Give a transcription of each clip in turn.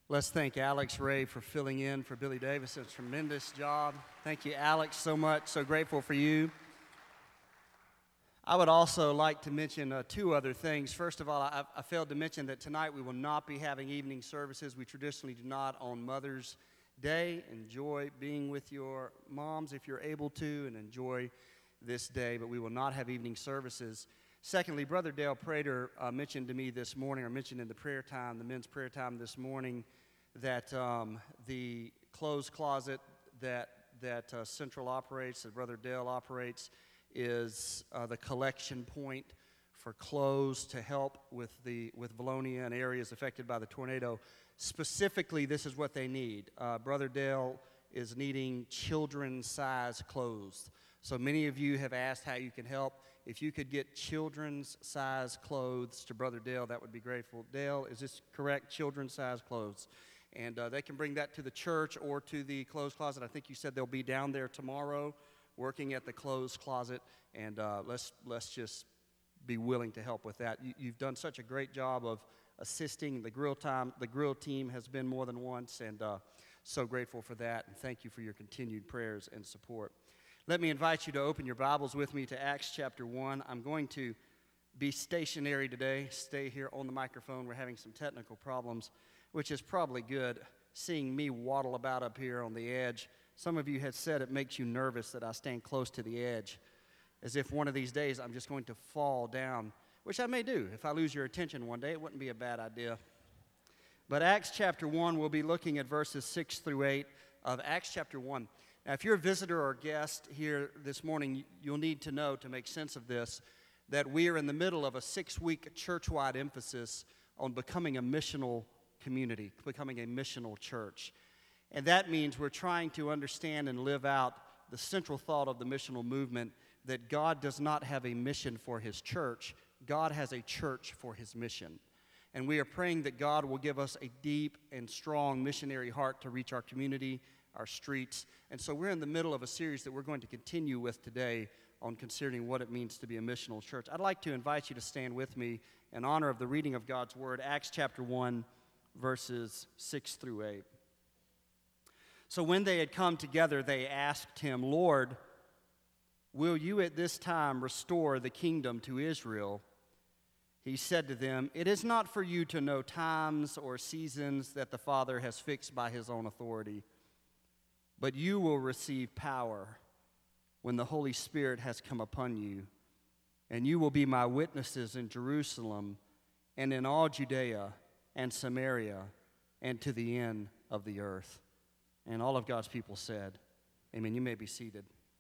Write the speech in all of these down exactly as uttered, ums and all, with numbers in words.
Let's thank Alex Ray for filling in for Billy Davis. It's a tremendous job. Thank you, Alex, so much. So grateful for you. I would also like to mention uh, two other things. First of all, I, I failed to mention that tonight we will not be having evening services. We traditionally do not on Mother's Day. Enjoy being with your moms if you're able to, and enjoy this day, but we will not have evening services. Secondly, Brother Dale Prater uh, mentioned to me this morning, or mentioned in the prayer time, the men's prayer time this morning, that um, the clothes closet that that uh, Central operates, that Brother Dale operates, is uh, the collection point for clothes to help with the with Valonia and areas affected by the tornado. Specifically, this is what they need. Uh, Brother Dale is needing children's-size clothes. So many of you have asked how you can help. If you could get children's-size clothes to Brother Dale, that would be grateful. Dale, is this correct? Children's-size clothes. And uh, they can bring that to the church or to the clothes closet. I think you said they'll be down there tomorrow working at the clothes closet. And uh, let's let's just be willing to help with that. You, you've done such a great job of assisting. The grill time, the grill team has been more than once, and uh, so grateful for that. And thank you for your continued prayers and support. Let me invite you to open your Bibles with me to Acts chapter one. I'm going to be stationary today. Stay here on the microphone. We're having some technical problems, which is probably good, seeing me waddle about up here on the edge. Some of you have said it makes you nervous that I stand close to the edge, as if one of these days I'm just going to fall down, which I may do. If I lose your attention one day, it wouldn't be a bad idea. But Acts chapter one, we'll be looking at verses six through eight of Acts chapter one. Now, if you're a visitor or guest here this morning, you'll need to know, to make sense of this, that we are in the middle of a six-week church-wide emphasis on becoming a missional community, becoming a missional church. And that means we're trying to understand and live out the central thought of the missional movement, that God does not have a mission for his church. God has a church for his mission. And we are praying that God will give us a deep and strong missionary heart to reach our community, our streets. And so we're in the middle of a series that we're going to continue with today on considering what it means to be a missional church. I'd like to invite you to stand with me in honor of the reading of God's word, Acts chapter one, verses six through eight. So when they had come together, they asked him, "Lord, will you at this time restore the kingdom to Israel?" He said to them, "It is not for you to know times or seasons that the Father has fixed by his own authority, but you will receive power when the Holy Spirit has come upon you, and you will be my witnesses in Jerusalem and in all Judea and Samaria and to the end of the earth." And all of God's people said, amen. You may be seated.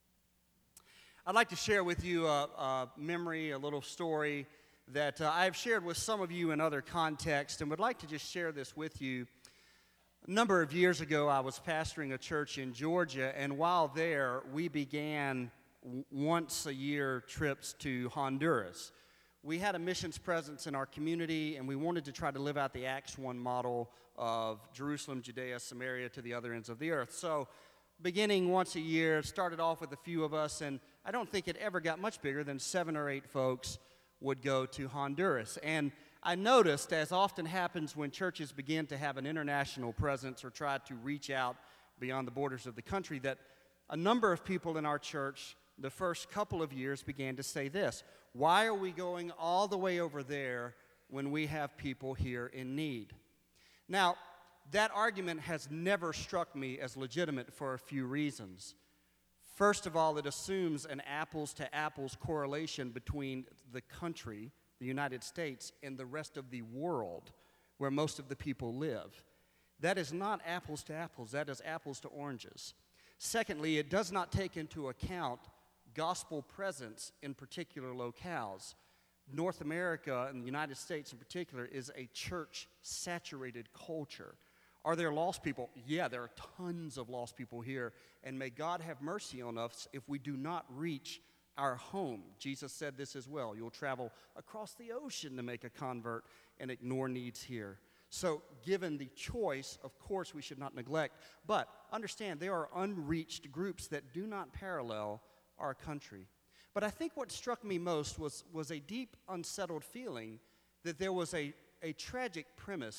I'd like to share with you a, a memory, a little story that uh, I've shared with some of you in other contexts, and would like to just share this with you. A number of years ago, I was pastoring a church in Georgia, and while there, we began w- once-a-year trips to Honduras. We had a missions presence in our community, and we wanted to try to live out the Acts one model of Jerusalem, Judea, Samaria, to the other ends of the earth. So, beginning once a year, started off with a few of us, and I don't think it ever got much bigger than seven or eight folks would go to Honduras. And I noticed, as often happens when churches begin to have an international presence or try to reach out beyond the borders of the country, that a number of people in our church the first couple of years began to say this: why are we going all the way over there when we have people here in need? Now, that argument has never struck me as legitimate for a few reasons. First of all, it assumes an apples-to-apples correlation between the country, the United States, and the rest of the world where most of the people live. That is not apples to apples. That is apples to oranges. Secondly, it does not take into account gospel presence in particular locales. North America and the United States in particular is a church-saturated culture. Are there lost people? Yeah, there are tons of lost people here, and may God have mercy on us if we do not reach our home. Jesus said this as well: you'll travel across the ocean to make a convert and ignore needs here. So given the choice, of course we should not neglect, but understand there are unreached groups that do not parallel our country. But I think what struck me most was, was a deep, unsettled feeling that there was a, a tragic premise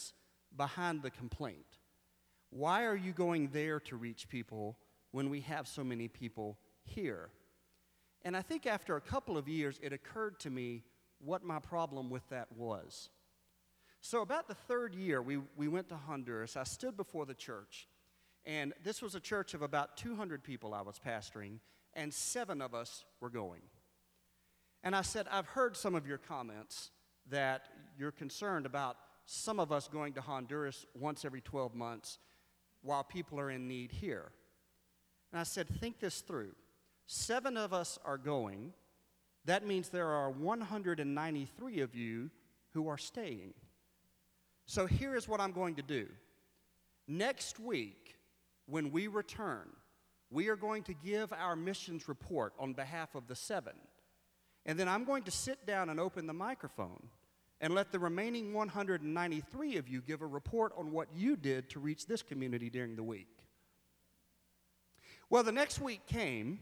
behind the complaint. Why are you going there to reach people when we have so many people here? And I think after a couple of years, it occurred to me what my problem with that was. So about the third year, we, we went to Honduras. I stood before the church, and this was a church of about two hundred people I was pastoring, and seven of us were going. And I said, I've heard some of your comments that you're concerned about some of us going to Honduras once every twelve months while people are in need here. And I said, think this through. Seven of us are going. That means there are one hundred ninety-three of you who are staying. So here is what I'm going to do. Next week, when we return, we are going to give our missions report on behalf of the seven. And then I'm going to sit down and open the microphone and let the remaining one hundred ninety-three of you give a report on what you did to reach this community during the week. Well, the next week came.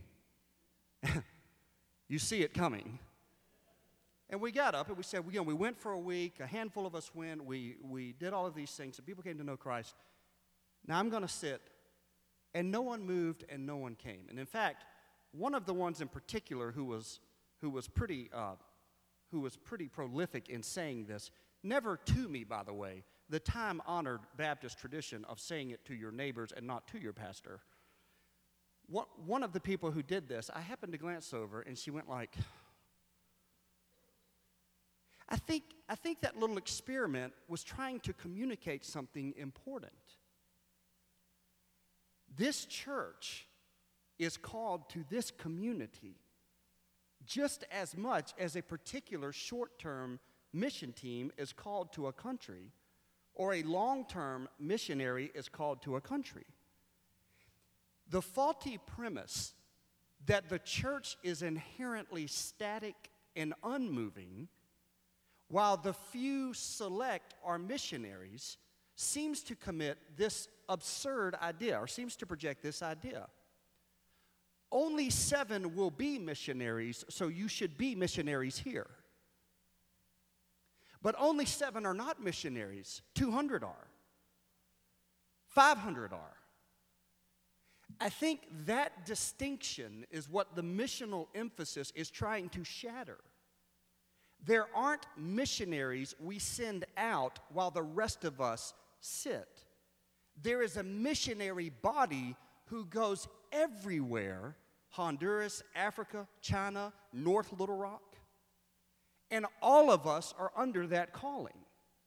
You see it coming. And we got up and we said, you know, we went for a week, a handful of us went, we, we did all of these things, and people came to know Christ. Now I'm going to sit, and no one moved and no one came. And in fact, one of the ones in particular who was, who was, pretty, uh, who was pretty prolific in saying this, never to me, by the way, the time-honored Baptist tradition of saying it to your neighbors and not to your pastor. One of the people who did this, I happened to glance over, and she went like, I think, I think that little experiment was trying to communicate something important. This church is called to this community just as much as a particular short-term mission team is called to a country, or a long-term missionary is called to a country. The faulty premise that the church is inherently static and unmoving, while the few select are missionaries, seems to commit this absurd idea, or seems to project this idea. Only seven will be missionaries, so you should be missionaries here. But only seven are not missionaries. two hundred are. five hundred are. I think that distinction is what the missional emphasis is trying to shatter. There aren't missionaries we send out while the rest of us sit. There is a missionary body who goes everywhere, Honduras, Africa, China, North Little Rock, and all of us are under that calling.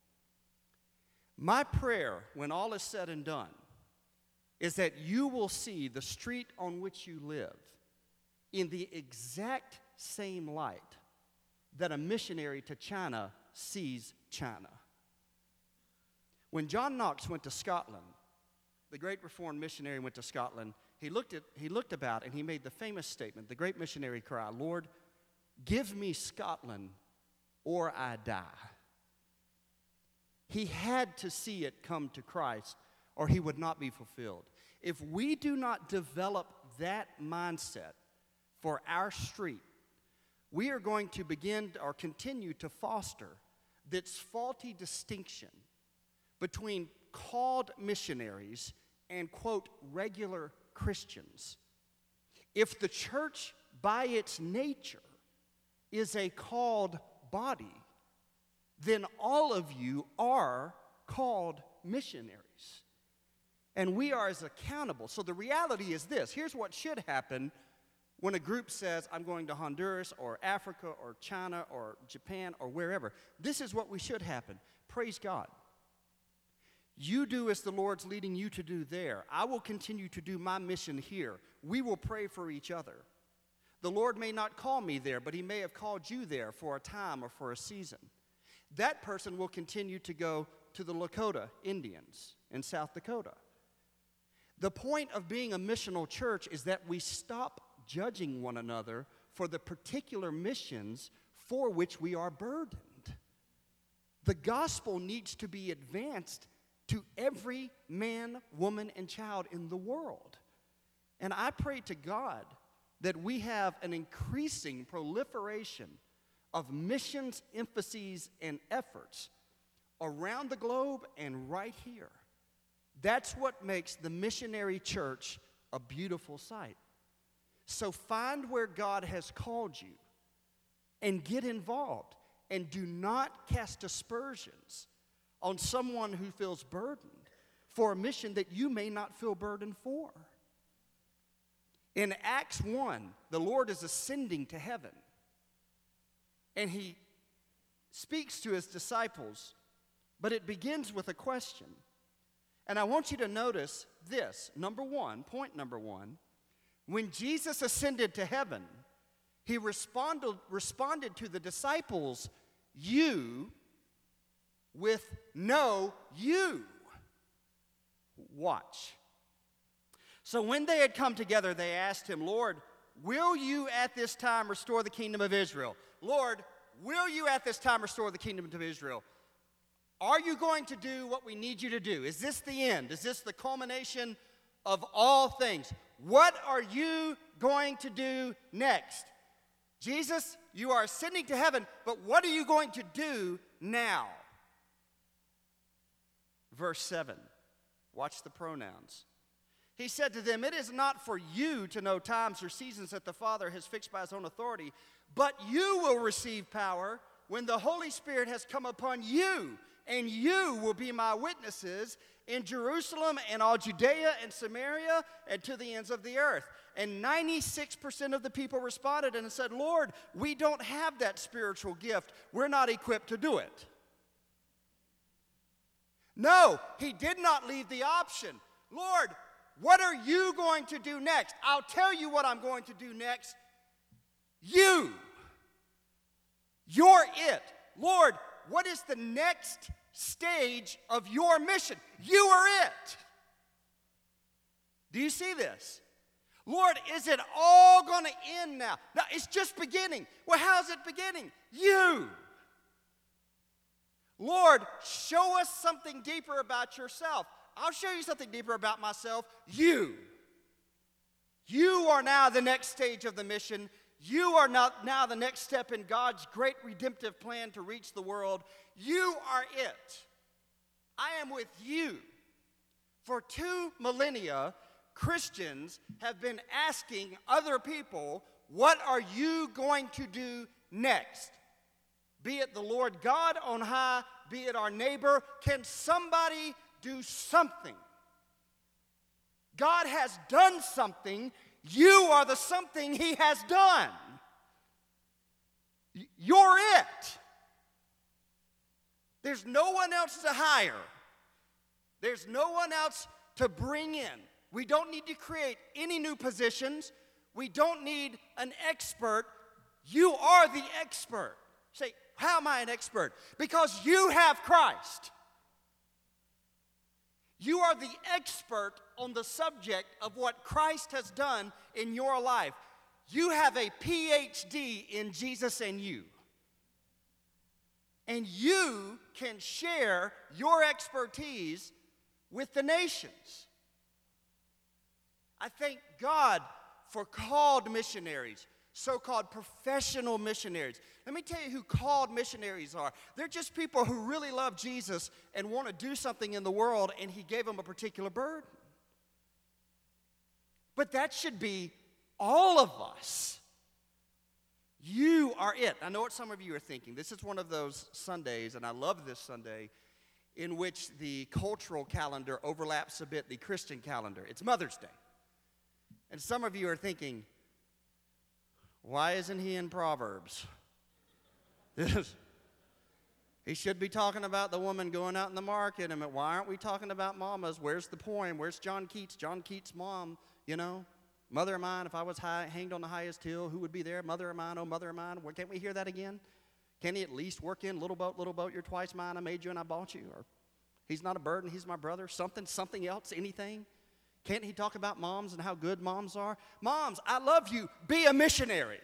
My prayer, when all is said and done, is that you will see the street on which you live in the exact same light that a missionary to China sees China. When John Knox went to Scotland, the great Reformed missionary went to Scotland, he looked at, he looked about and he made the famous statement, the great missionary cry, Lord, give me Scotland or I die. He had to see it come to Christ or he would not be fulfilled. If we do not develop that mindset for our street, we are going to begin or continue to foster this faulty distinction between called missionaries and, quote, regular Christians. If the church, by its nature, is a called body, then all of you are called missionaries. And we are as accountable. So the reality is this. Here's what should happen when a group says, I'm going to Honduras or Africa or China or Japan or wherever. This is what we should happen. Praise God. You do as the Lord's leading you to do there. I will continue to do my mission here. We will pray for each other. The Lord may not call me there, but he may have called you there for a time or for a season. That person will continue to go to the Lakota Indians in South Dakota. The point of being a missional church is that we stop judging one another for the particular missions for which we are burdened. The gospel needs to be advanced to every man, woman, and child in the world. And I pray to God that we have an increasing proliferation of missions, emphases, and efforts around the globe and right here. That's what makes the missionary church a beautiful sight. So find where God has called you and get involved. And do not cast aspersions on someone who feels burdened for a mission that you may not feel burdened for. In Acts one, the Lord is ascending to heaven. And he speaks to his disciples, but it begins with a question. And I want you to notice this. Number one, point number one, when Jesus ascended to heaven, he responded, responded to the disciples, you, with no you. Watch. So when they had come together, they asked him, Lord, will you at this time restore the kingdom of Israel? Lord, will you at this time restore the kingdom of Israel? Are you going to do what we need you to do? Is this the end? Is this the culmination of all things? What are you going to do next? Jesus, you are ascending to heaven, but what are you going to do now? Verse seven, watch the pronouns. He said to them, it is not for you to know times or seasons that the Father has fixed by his own authority, but you will receive power when the Holy Spirit has come upon you, and you will be my witnesses in Jerusalem and all Judea and Samaria and to the ends of the earth. And ninety-six percent of the people responded and said, Lord, we don't have that spiritual gift. We're not equipped to do it. No, he did not leave the option. Lord, what are you going to do next? I'll tell you what I'm going to do next. You. You're it. Lord, what is the next stage of your mission? You are it. Do you see this? Lord, is it all going to end now? No, it's just beginning. Well, how's it beginning? You. Lord, show us something deeper about yourself. I'll show you something deeper about myself. You. You are now the next stage of the mission. You are not now the next step in God's great redemptive plan to reach the world. You are it. I am with you. For two millennia, Christians have been asking other people, what are you going to do next? Be it the Lord God on high, be it our neighbor, can somebody do something? God has done something. You are the something he has done. You're it. There's no one else to hire. There's no one else to bring in. We don't need to create any new positions. We don't need an expert. You are the expert. Say, how am I an expert? Because you have Christ. You are the expert on the subject of what Christ has done in your life. You have a P H D in Jesus and you. And you can share your expertise with the nations. I thank God for called missionaries, so-called professional missionaries. Let me tell you who called missionaries are. They're just people who really love Jesus and want to do something in the world, and he gave them a particular burden. But that should be all of us. You are it. I know what some of you are thinking. This is one of those Sundays, and I love this Sunday, in which the cultural calendar overlaps a bit the Christian calendar. It's Mother's Day. And some of you are thinking, why isn't he in Proverbs? He should be talking about the woman going out in the market. And why aren't we talking about mamas? Where's the poem? Where's John Keats? John Keats' mom, you know? Mother of mine, if I was high, hanged on the highest hill, who would be there? Mother of mine, oh mother of mine. Well, can't we hear that again? Can he at least work in, little boat, little boat, you're twice mine, I made you and I bought you? Or he's not a burden, he's my brother. Something, something else, anything? Can't he talk about moms and how good moms are? Moms, I love you. Be a missionary.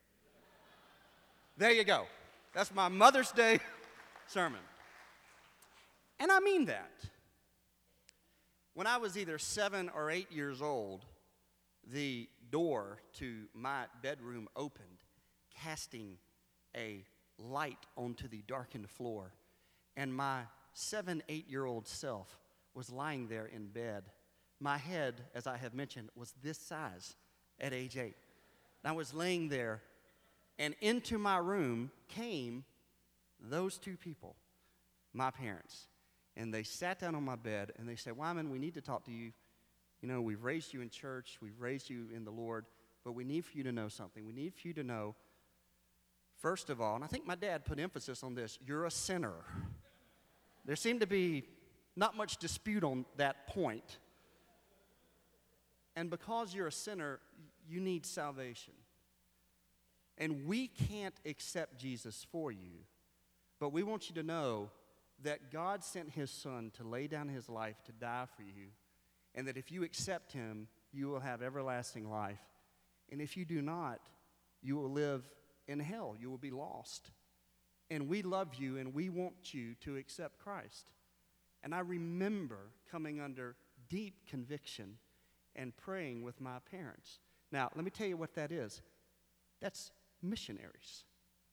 There you go. That's my Mother's Day sermon. And I mean that. When I was either seven or eight years old, the door to my bedroom opened, casting a light onto the darkened floor. And my seven, eight-year-old self was lying there in bed. My head, as I have mentioned, was this size at age eight. And I was laying there, and into my room came those two people, my parents. And they sat down on my bed, and they said, Wyman, we need to talk to you. You know, we've raised you in church, we've raised you in the Lord, but we need for you to know something. We need for you to know, first of all, and I think my dad put emphasis on this, you're a sinner. There seemed to be not much dispute on that point. And because you're a sinner, you need salvation. And we can't accept Jesus for you, but we want you to know that God sent his son to lay down his life to die for you, and that if you accept him, you will have everlasting life. And if you do not, you will live in hell. You will be lost. And we love you, and we want you to accept Christ. And I remember coming under deep conviction and praying with my parents. Now, let me tell you what that is. That's missionaries.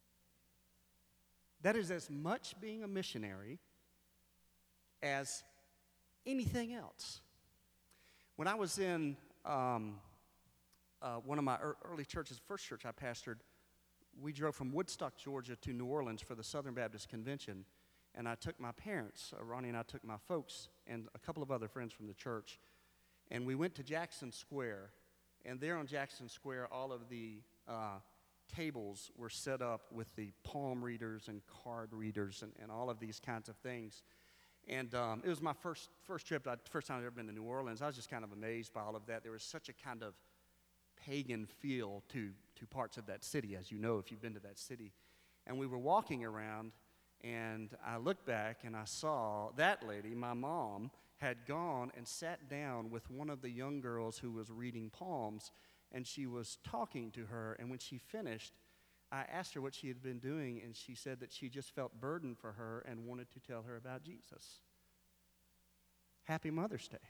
That is as much being a missionary as anything else. When I was in um, uh, one of my early churches, first church I pastored, we drove from Woodstock, Georgia to New Orleans for the Southern Baptist Convention, and I took my parents, uh, Ronnie and I took my folks, and a couple of other friends from the church, and we went to Jackson Square, and there on Jackson Square, all of the uh, tables were set up with the palm readers and card readers and, and all of these kinds of things. And um, it was my first first trip, I, first time I'd ever been to New Orleans. I was just kind of amazed by all of that. There was such a kind of pagan feel to, to parts of that city, as you know if you've been to that city. And we were walking around, and I looked back, and I saw that lady, my mom, had gone and sat down with one of the young girls who was reading palms, and she was talking to her. And when she finished, I asked her what she had been doing, and she said that she just felt burdened for her and wanted to tell her about Jesus. Happy Mother's Day.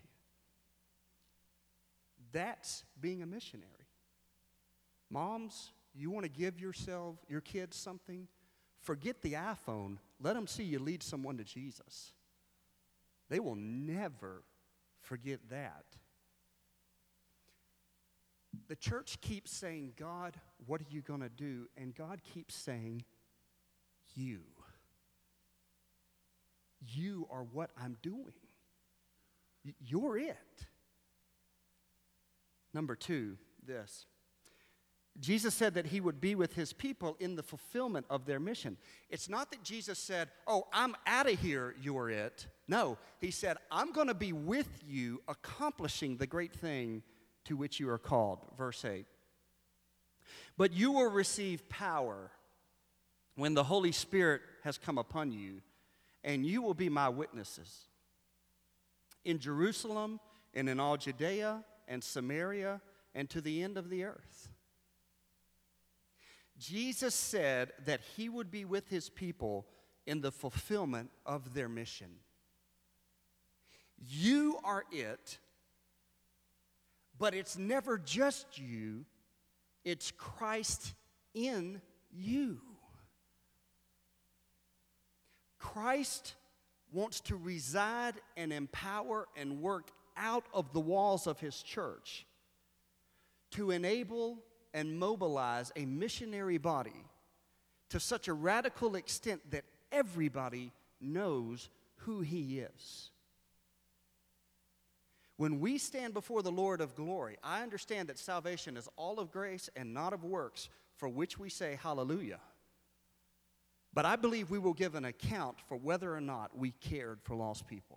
That's being a missionary. Moms, you want to give yourself, your kids something? Forget the iPhone. Let them see you lead someone to Jesus. They will never forget that. The church keeps saying, God, what are you going to do? And God keeps saying, you. You are what I'm doing. You're it. Number two, this. Jesus said that he would be with his people in the fulfillment of their mission. It's not that Jesus said, oh, I'm out of here, you're it. No, he said, I'm going to be with you accomplishing the great thing to which you are called. Verse eight. But you will receive power when the Holy Spirit has come upon you, and you will be my witnesses in Jerusalem and in all Judea and Samaria and to the end of the earth. Jesus said that he would be with his people in the fulfillment of their mission. You are it, but it's never just you, it's Christ in you. Christ wants to reside and empower and work out of the walls of his church to enable and mobilize a missionary body to such a radical extent that everybody knows who he is. When we stand before the Lord of glory, I understand that salvation is all of grace and not of works, for which we say hallelujah. But I believe we will give an account for whether or not we cared for lost people.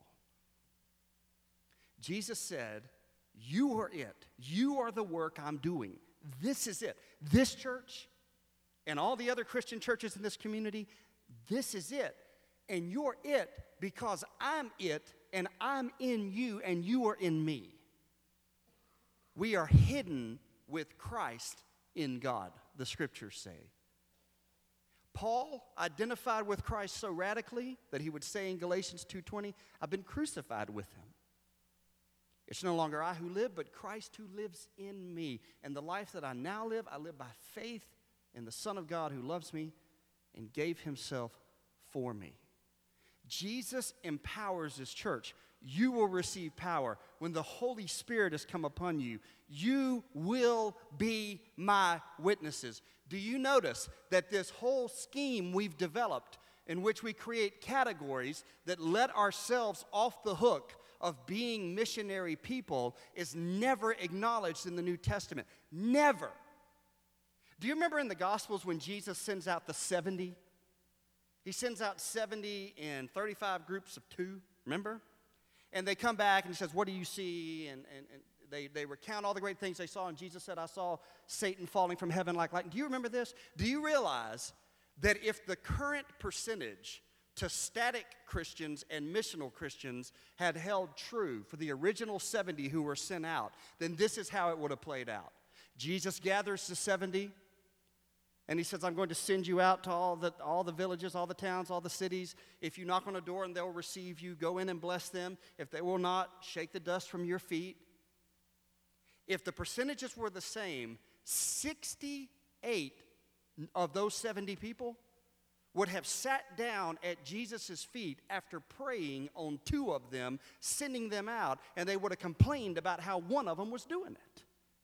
Jesus said, you are it. You are the work I'm doing. This is it. This church and all the other Christian churches in this community, this is it. And you're it because I'm it and I'm in you and you are in me. We are hidden with Christ in God, the scriptures say. Paul identified with Christ so radically that he would say in Galatians two twenty, I've been crucified with him. It's no longer I who live, but Christ who lives in me. And the life that I now live, I live by faith in the Son of God who loves me and gave himself for me. Jesus empowers his church. You will receive power. When the Holy Spirit has come upon you, you will be my witnesses. Do you notice that this whole scheme we've developed, in which we create categories that let ourselves off the hook of being missionary people, is never acknowledged in the New Testament? Never. Do you remember in the Gospels when Jesus sends out the seventy? He sends out seventy in thirty-five groups of two, remember? And they come back and he says, what do you see? And, and, and they, they recount all the great things they saw. And Jesus said, I saw Satan falling from heaven like lightning. Do you remember this? Do you realize that if the current percentage to static Christians and missional Christians had held true for the original seventy who were sent out, then this is how it would have played out. Jesus gathers the seventy. And he says, I'm going to send you out to all the, all the villages, all the towns, all the cities. If you knock on a door and they'll receive you, go in and bless them. If they will not, shake the dust from your feet. If the percentages were the same, sixty-eight of those seventy people would have sat down at Jesus' feet after praying on two of them, sending them out, and they would have complained about how one of them was doing it.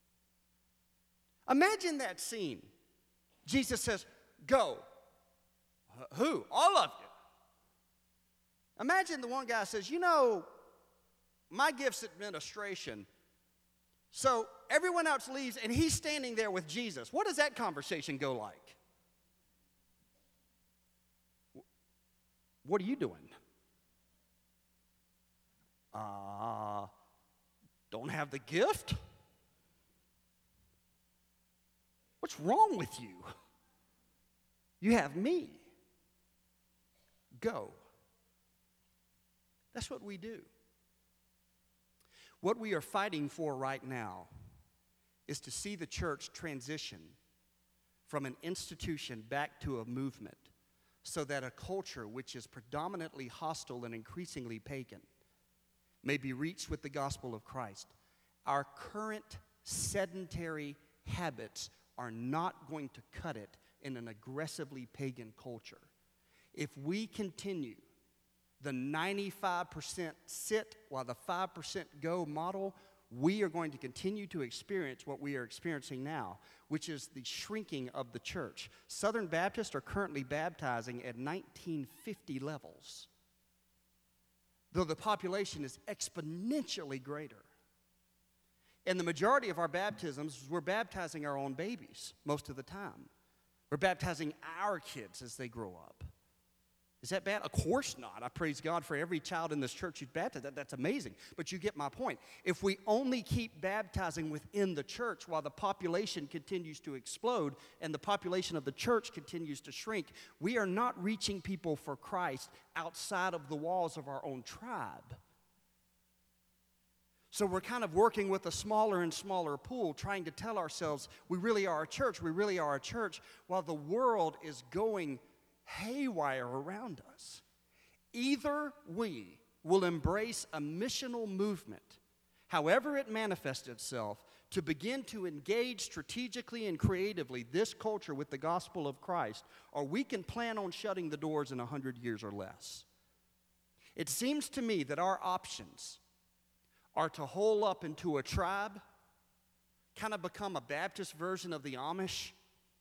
Imagine that scene. Jesus says, go. Who? All of you. Imagine the one guy says, you know, my gift's administration. So everyone else leaves, and he's standing there with Jesus. What does that conversation go like? What are you doing? Uh, don't have the gift? What's wrong with you? You have me. Go. That's what we do. What we are fighting for right now is to see the church transition from an institution back to a movement, so that a culture which is predominantly hostile and increasingly pagan may be reached with the gospel of Christ. Our current sedentary habits are not going to cut it in an aggressively pagan culture. If we continue the ninety-five percent sit while the five percent go model, we are going to continue to experience what we are experiencing now, which is the shrinking of the church. Southern Baptists are currently baptizing at nineteen fifty levels, though the population is exponentially greater. And the majority of our baptisms, we're baptizing our own babies most of the time. We're baptizing our kids as they grow up. Is that bad? Of course not. I praise God for every child in this church who's baptized. That, that's amazing. But you get my point. If we only keep baptizing within the church while the population continues to explode and the population of the church continues to shrink, we are not reaching people for Christ outside of the walls of our own tribe. So we're kind of working with a smaller and smaller pool, trying to tell ourselves we really are a church, we really are a church, while the world is going haywire around us. Either we will embrace a missional movement, however it manifests itself, to begin to engage strategically and creatively this culture with the gospel of Christ, or we can plan on shutting the doors in a hundred years or less. It seems to me that our options are to hole up into a tribe, kind of become a Baptist version of the Amish,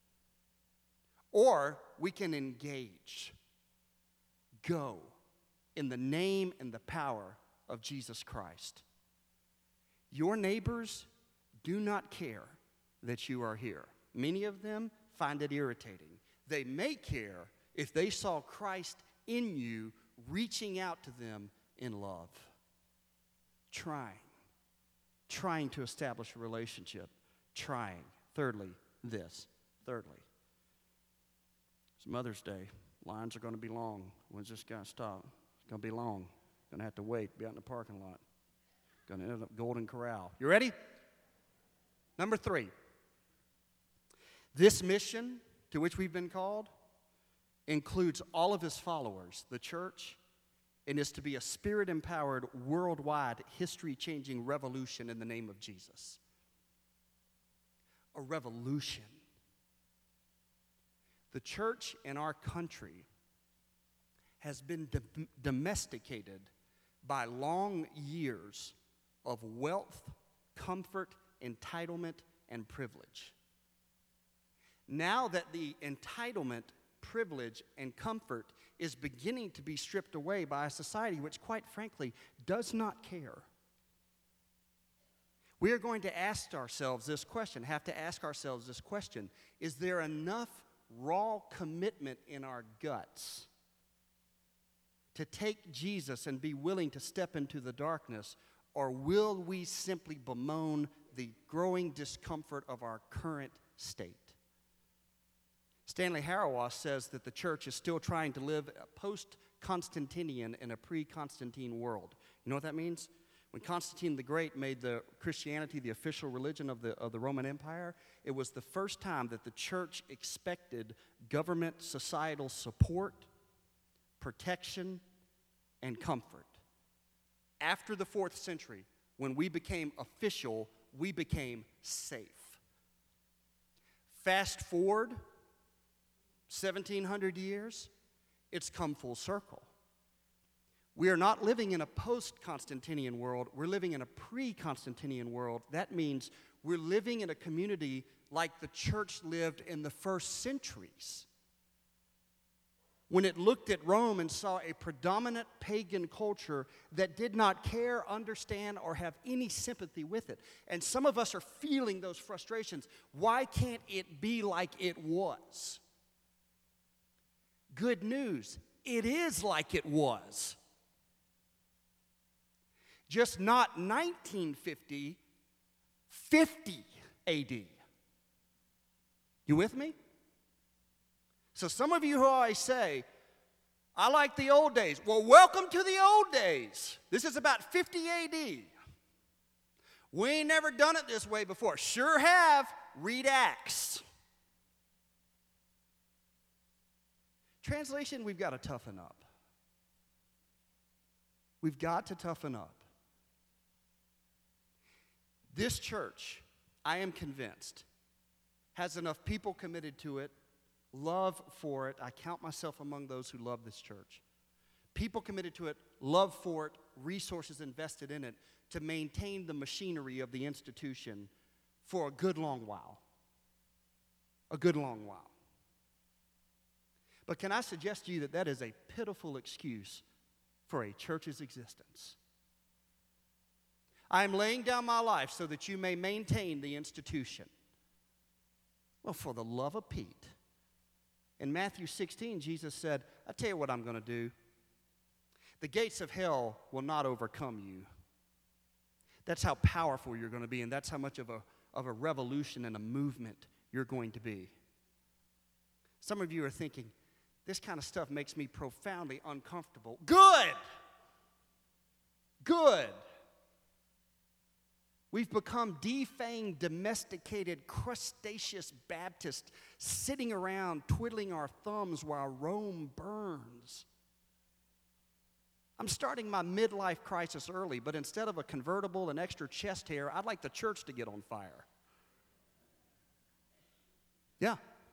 or we can engage, go in the name and the power of Jesus Christ. Your neighbors do not care that you are here. Many of them find it irritating. They may care if they saw Christ in you reaching out to them in love. Trying, trying to establish a relationship, trying. Thirdly, this. Thirdly, it's Mother's Day. Lines are going to be long. When's this guy stop? It's going to be long. Going to have to wait, be out in the parking lot. Going to end up Golden Corral. You ready? Number three. This mission to which we've been called includes all of his followers, the church, and is to be a spirit-empowered, worldwide, history-changing revolution in the name of Jesus. A revolution. The church in our country has been dom- domesticated by long years of wealth, comfort, entitlement, and privilege. Now that the entitlement, privilege, and comfort is beginning to be stripped away by a society which, quite frankly, does not care, we are going to ask ourselves this question, have to ask ourselves this question: is there enough raw commitment in our guts to take Jesus and be willing to step into the darkness, or will we simply bemoan the growing discomfort of our current state? Stanley Hauerwas says that the church is still trying to live a post-Constantinian in a pre-Constantine world. You know what that means? When Constantine the Great made the Christianity the official religion of the, of the Roman Empire, it was the first time that the church expected government societal support, protection, and comfort. After the fourth century, when we became official, we became safe. Fast forward seventeen hundred years, it's come full circle. We are not living in a post-Constantinian world. We're living in a pre-Constantinian world. That means we're living in a community like the church lived in the first centuries, when it looked at Rome and saw a predominant pagan culture that did not care, understand, or have any sympathy with it. And some of us are feeling those frustrations. Why can't it be like it was? Good news, it is like it was. Just not nineteen fifty, fifty A D. You with me? So some of you who always say, I like the old days. Well, welcome to the old days. This is about fifty A D. We ain't never done it this way before. Sure have. Read Acts. Translation, we've got to toughen up. We've got to toughen up. This church, I am convinced, has enough people committed to it, love for it. I count myself among those who love this church. People committed to it, love for it, resources invested in it to maintain the machinery of the institution for a good long while. A good long while. But can I suggest to you that that is a pitiful excuse for a church's existence? I am laying down my life so that you may maintain the institution. Well, for the love of Pete. In Matthew sixteen, Jesus said, I tell you what I'm going to do. The gates of hell will not overcome you. That's how powerful you're going to be, and that's how much of a, of a revolution and a movement you're going to be. Some of you are thinking, this kind of stuff makes me profoundly uncomfortable. Good! Good! We've become defanged, domesticated, crustaceous Baptists sitting around twiddling our thumbs while Rome burns. I'm starting my midlife crisis early, but instead of a convertible and extra chest hair, I'd like the church to get on fire. Yeah.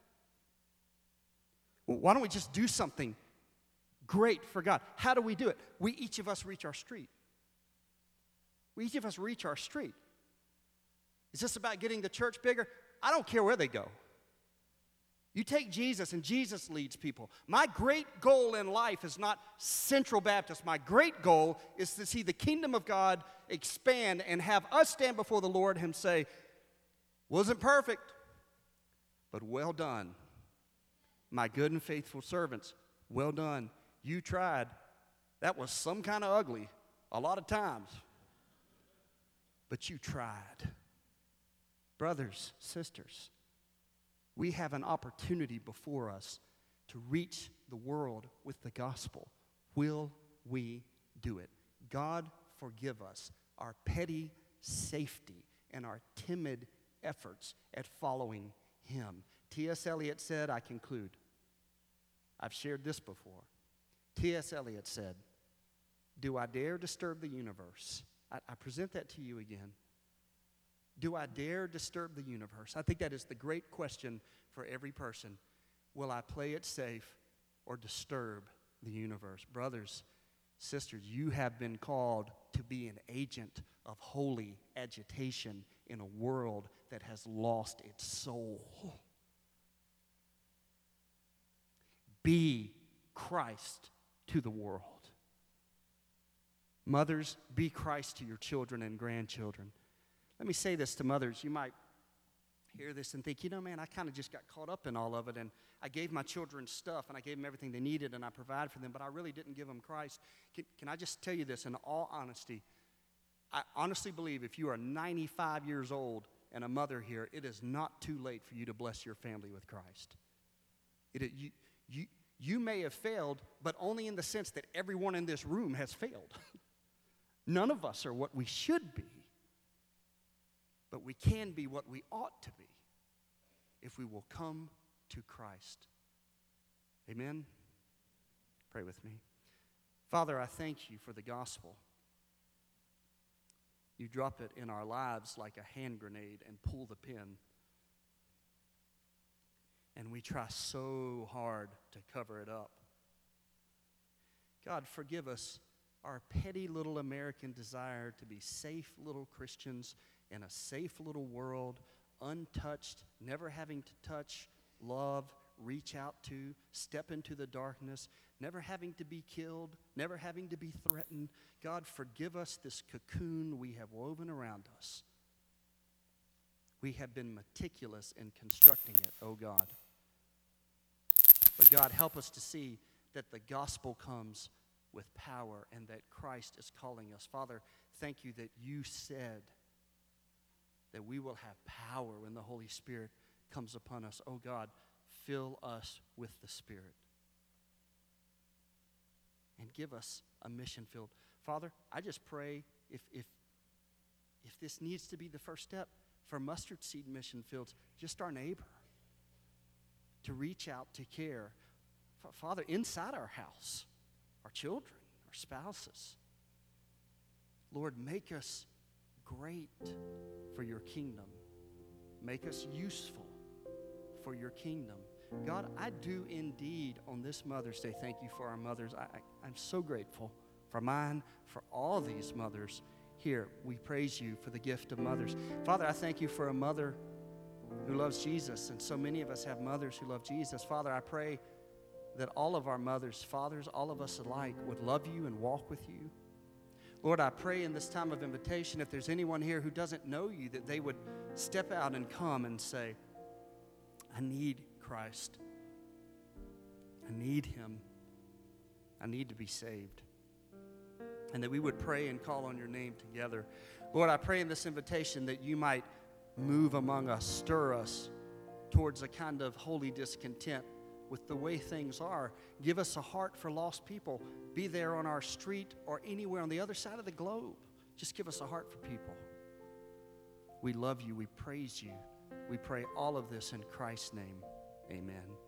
Well, why don't we just do something great for God? How do we do it? We, each of us, reach our street. We, each of us, reach our street. Is this about getting the church bigger? I don't care where they go. You take Jesus, and Jesus leads people. My great goal in life is not Central Baptist. My great goal is to see the kingdom of God expand and have us stand before the Lord and say, wasn't perfect, but well done. My good and faithful servants, well done. You tried. That was some kind of ugly a lot of times, but you tried. Brothers, sisters, we have an opportunity before us to reach the world with the gospel. Will we do it? God forgive us our petty safety and our timid efforts at following him. T S Eliot said, I conclude, I've shared this before. T S Eliot said, do I dare disturb the universe? I, I present that to you again. Do I dare disturb the universe? I think that is the great question for every person. Will I play it safe or disturb the universe. Brothers, sisters, you have been called to be an agent of holy agitation in a world that has lost its soul. Be Christ to the world. Mothers, be Christ to your children and grandchildren. Let me say this to mothers. You might hear this and think, you know, man, I kind of just got caught up in all of it, and I gave my children stuff, and I gave them everything they needed, and I provided for them, but I really didn't give them Christ. Can, can I just tell you this in all honesty? I honestly believe if you are ninety-five years old and a mother here, it is not too late for you to bless your family with Christ. It, you, you, you may have failed, but only in the sense that everyone in this room has failed. None of us are what we should be, but we can be what we ought to be if we will come to Christ. Amen? Pray with me. Father, I thank you for the gospel. You drop it in our lives like a hand grenade and pull the pin. And we try so hard to cover it up. God, forgive us our petty little American desire to be safe little Christians in a safe little world, untouched, never having to touch, love, reach out to, step into the darkness, never having to be killed, never having to be threatened. God, forgive us this cocoon we have woven around us. We have been meticulous in constructing it, oh God. But God, help us to see that the gospel comes with power and that Christ is calling us. Father, thank you that you said that we will have power when the Holy Spirit comes upon us. Oh God, fill us with the Spirit and give us a mission field. Father, I just pray if, if, if this needs to be the first step for Mustard Seed Mission Fields, just our neighbor, to reach out, to care. F- Father, inside our house, our children, our spouses. Lord, make us great for your kingdom. Make us useful for your kingdom. God, I do indeed on this Mother's Day thank you for our mothers. I, I, I'm so grateful for mine, for all these mothers here. We praise you for the gift of mothers. Father, I thank you for a mother who loves Jesus, and so many of us have mothers who love Jesus. Father, I pray that all of our mothers, fathers, all of us alike would love you and walk with you. Lord, I pray in this time of invitation, if there's anyone here who doesn't know you, that they would step out and come and say, I need Christ. I need him. I need to be saved. And that we would pray and call on your name together. Lord, I pray in this invitation that you might move among us, stir us towards a kind of holy discontent with the way things are. Give us a heart for lost people. Be there on our street or anywhere on the other side of the globe. Just give us a heart for people. We love you. We praise you. We pray all of this in Christ's name. Amen.